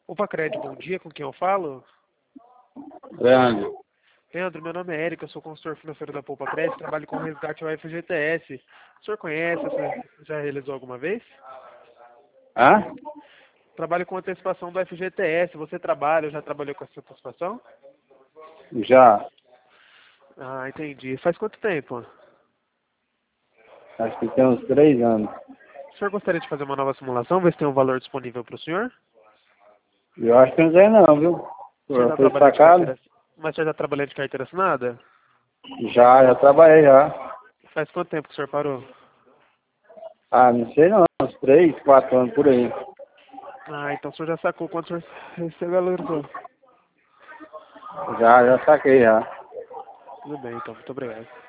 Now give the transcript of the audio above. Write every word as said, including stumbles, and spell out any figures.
Opa, Cred, bom dia, com quem eu falo? Leandro. Leandro, meu nome é Érico, eu sou consultor financeiro da Poupa Cred, trabalho com resgate ao F G T S. O senhor conhece, você já realizou alguma vez? Hã? Trabalho com antecipação do F G T S, você trabalha, já trabalhou com essa antecipação? Já. Ah, entendi. Faz quanto tempo? Acho que tem uns três anos. O senhor gostaria de fazer uma nova simulação, ver se tem um valor disponível para o senhor? Eu acho que não tem não, viu? O senhor Eu já fui trabalhou de carteira... sacado? Mas o senhor já trabalhou de carteira assinada? Já, já trabalhei já. Faz quanto tempo que o senhor parou? Ah, não sei não. Uns três, quatro anos por aí. Ah, então o senhor já sacou quanto o senhor recebeu, valorizou. Já, já saquei já. Tudo bem, então. Muito obrigado.